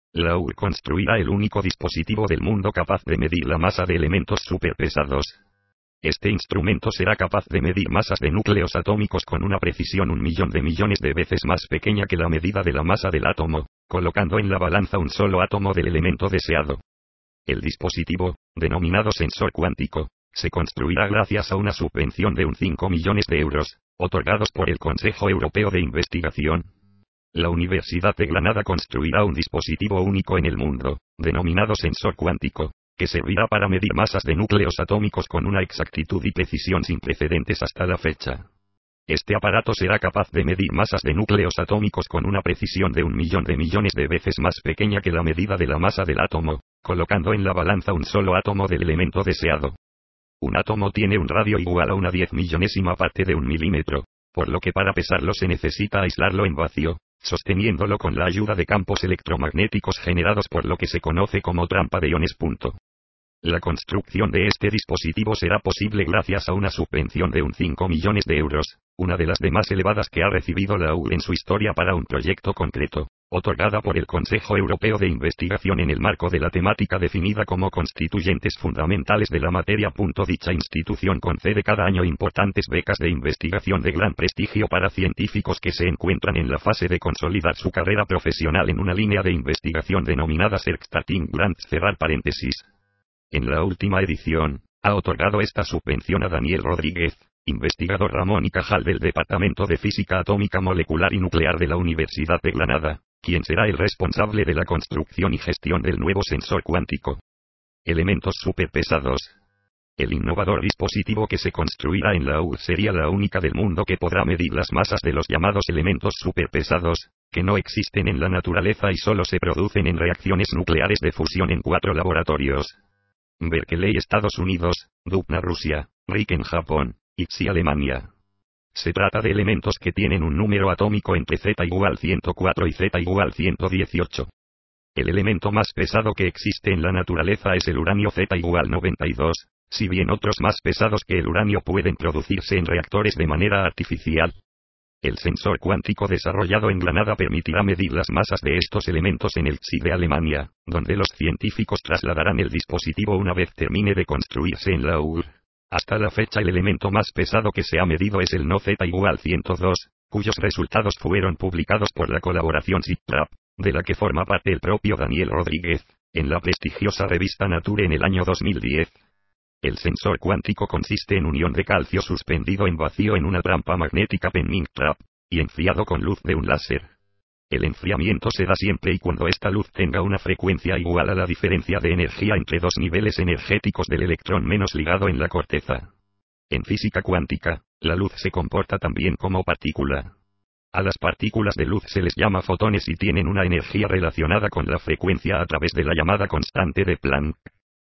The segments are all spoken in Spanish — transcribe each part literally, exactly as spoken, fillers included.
La U R construirá el único dispositivo del mundo capaz de medir la masa de elementos superpesados. Este instrumento será capaz de medir masas de núcleos atómicos con una precisión un millón de millones de veces más pequeña que la medida de la masa del átomo, colocando en la balanza un solo átomo del elemento deseado. El dispositivo, denominado sensor cuántico, se construirá gracias a una subvención de un cinco millones de euros, otorgados por el Consejo Europeo de Investigación. La Universidad de Granada construirá un dispositivo único en el mundo, denominado sensor cuántico, que servirá para medir masas de núcleos atómicos con una exactitud y precisión sin precedentes hasta la fecha. Este aparato será capaz de medir masas de núcleos atómicos con una precisión de un millón de millones de veces más pequeña que la medida de la masa del átomo, colocando en la balanza un solo átomo del elemento deseado. Un átomo tiene un radio igual a una diez millonésima parte de un milímetro, por lo que para pesarlo se necesita aislarlo en vacío, sosteniéndolo con la ayuda de campos electromagnéticos generados por lo que se conoce como trampa de iones. Punto. La construcción de este dispositivo será posible gracias a una subvención de un cinco millones de euros, una de las de más elevadas que ha recibido la U R en su historia para un proyecto concreto, otorgada por el Consejo Europeo de Investigación en el marco de la temática definida como constituyentes fundamentales de la materia. Dicha institución concede cada año importantes becas de investigación de gran prestigio para científicos que se encuentran en la fase de consolidar su carrera profesional en una línea de investigación denominada Starting Grants. Cerrar paréntesis. En la última edición, ha otorgado esta subvención a Daniel Rodríguez, investigador Ramón y Cajal del Departamento de Física Atómica Molecular y Nuclear de la Universidad de Granada, quien será el responsable de la construcción y gestión del nuevo sensor cuántico. Elementos superpesados. El innovador dispositivo que se construirá en la U R sería la única del mundo que podrá medir las masas de los llamados elementos superpesados, que no existen en la naturaleza y solo se producen en reacciones nucleares de fusión en cuatro laboratorios. Berkeley, Estados Unidos, Dubna, Rusia, Riken, Japón, I P S I, Alemania. Se trata de elementos que tienen un número atómico entre Z igual ciento cuatro y Z igual ciento dieciocho. El elemento más pesado que existe en la naturaleza es el uranio Z igual noventa y dos, si bien otros más pesados que el uranio pueden producirse en reactores de manera artificial. El sensor cuántico desarrollado en Granada permitirá medir las masas de estos elementos en el I P S I de Alemania, donde los científicos trasladarán el dispositivo una vez termine de construirse en la U R. Hasta la fecha el elemento más pesado que se ha medido es el No Z igual ciento dos, cuyos resultados fueron publicados por la colaboración SITRAP, de la que forma parte el propio Daniel Rodríguez, en la prestigiosa revista Nature en el año dos mil diez. El sensor cuántico consiste en un ion de calcio suspendido en vacío en una trampa magnética Penning Trap, y enfriado con luz de un láser. El enfriamiento se da siempre y cuando esta luz tenga una frecuencia igual a la diferencia de energía entre dos niveles energéticos del electrón menos ligado en la corteza. En física cuántica, la luz se comporta también como partícula. A las partículas de luz se les llama fotones y tienen una energía relacionada con la frecuencia a través de la llamada constante de Planck.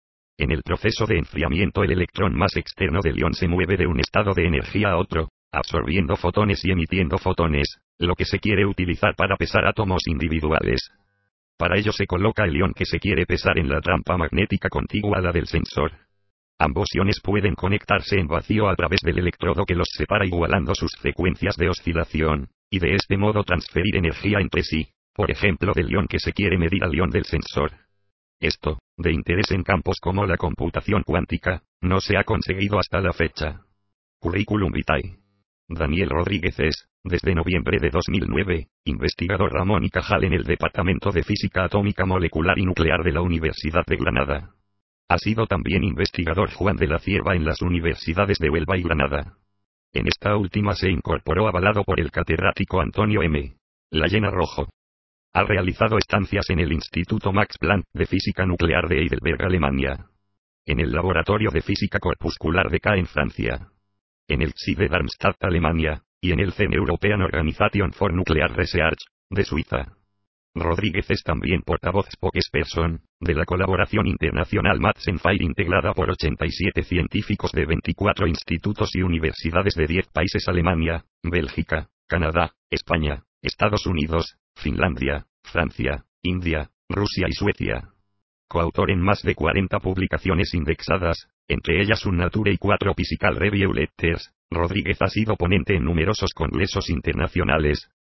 En el proceso de enfriamiento el electrón más externo del ion se mueve de un estado de energía a otro, absorbiendo fotones y emitiendo fotones, lo que se quiere utilizar para pesar átomos individuales. Para ello se coloca el ion que se quiere pesar en la trampa magnética contigua a la del sensor. Ambos iones pueden conectarse en vacío a través del electrodo que los separa igualando sus frecuencias de oscilación, y de este modo transferir energía entre sí, por ejemplo del ion que se quiere medir al ion del sensor. Esto, de interés en campos como la computación cuántica, no se ha conseguido hasta la fecha. Curriculum vitae. Daniel Rodríguez es, desde noviembre de dos mil nueve, investigador Ramón y Cajal en el Departamento de Física Atómica Molecular y Nuclear de la Universidad de Granada. Ha sido también investigador Juan de la Cierva en las universidades de Huelva y Granada. En esta última se incorporó avalado por el catedrático Antonio M. Layena Rojo. Ha realizado estancias en el Instituto Max Planck de Física Nuclear de Heidelberg, Alemania. En el Laboratorio de Física Corpuscular de Caen, en Francia. En el C S I de Darmstadt, Alemania, y en el C E N European Organization for Nuclear Research, de Suiza. Rodríguez es también portavoz spokesperson, de la colaboración internacional Maths and Fire integrada por ochenta y siete científicos de veinticuatro institutos y universidades de diez países: Alemania, Bélgica, Canadá, España, Estados Unidos, Finlandia, Francia, India, Rusia y Suecia. Coautor en más de cuarenta publicaciones indexadas, entre ellas un Nature y cuatro Physical Review Letters, Rodríguez ha sido ponente en numerosos congresos internacionales,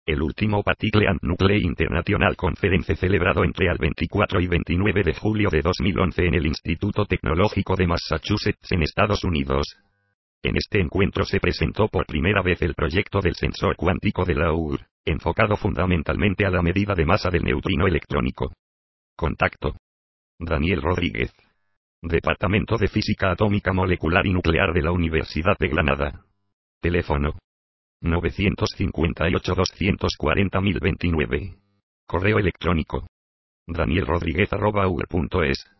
El último Particle and Nuclei International Conference celebrado entre el veinticuatro y veintinueve de julio de dos mil once en el Instituto Tecnológico de Massachusetts en Estados Unidos. En este encuentro se presentó por primera vez el proyecto del sensor cuántico de Laur, enfocado fundamentalmente a la medida de masa del neutrino electrónico. Contacto: Daniel Rodríguez. Departamento de Física Atómica Molecular y Nuclear de la Universidad de Granada. Teléfono: nueve cinco ocho, dos cuatro cero, cero veintinueve. Correo electrónico: daniel rodríguez arroba u r punto es.